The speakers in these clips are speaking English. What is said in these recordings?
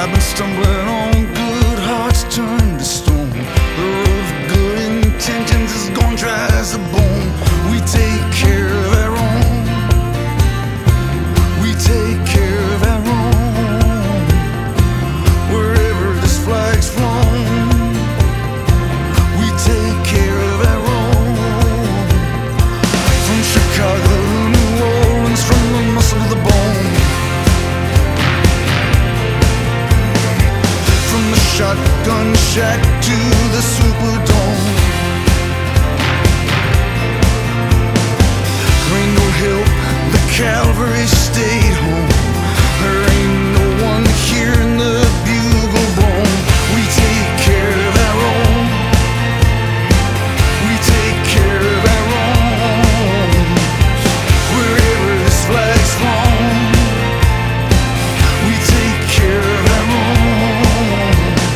I've been stumbling on good hearts turned to stone. The road of good intentions is gone dry as a bone. We take care of our own. We take care of our own. Wherever this flag's flown, we take care of our own. From Chicago to New Orleans, from the muscle to the bone. From the shotgun shack to the Superdome. Ringo Hill, the Calvary stayed home. There ain't no one hearing the bugle blown. We take care of our own. We take care of our own. Wherever this flag's flown, we take care of our own.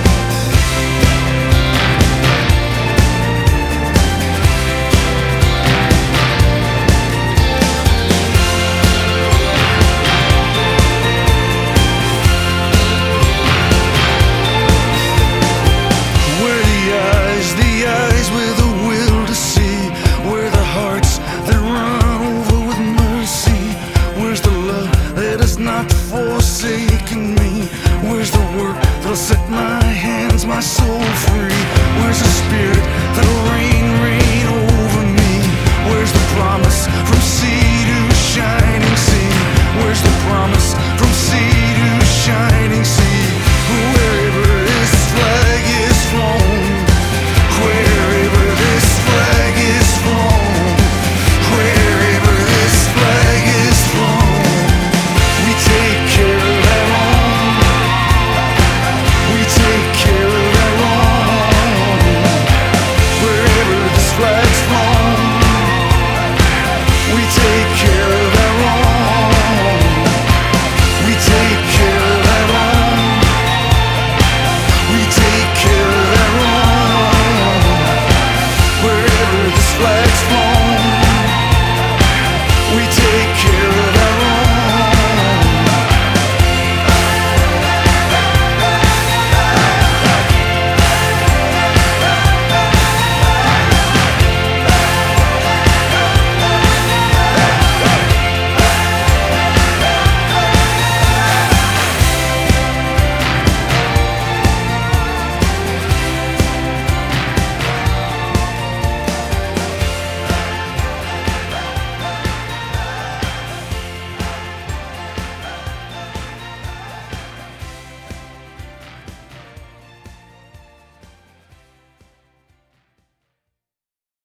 Where the eyes with a will to see. Where the hearts that run over with mercy. Where's the love that has not forsaken me? Where's the work that'll set my hands, my soul free? Where's the spirit that'll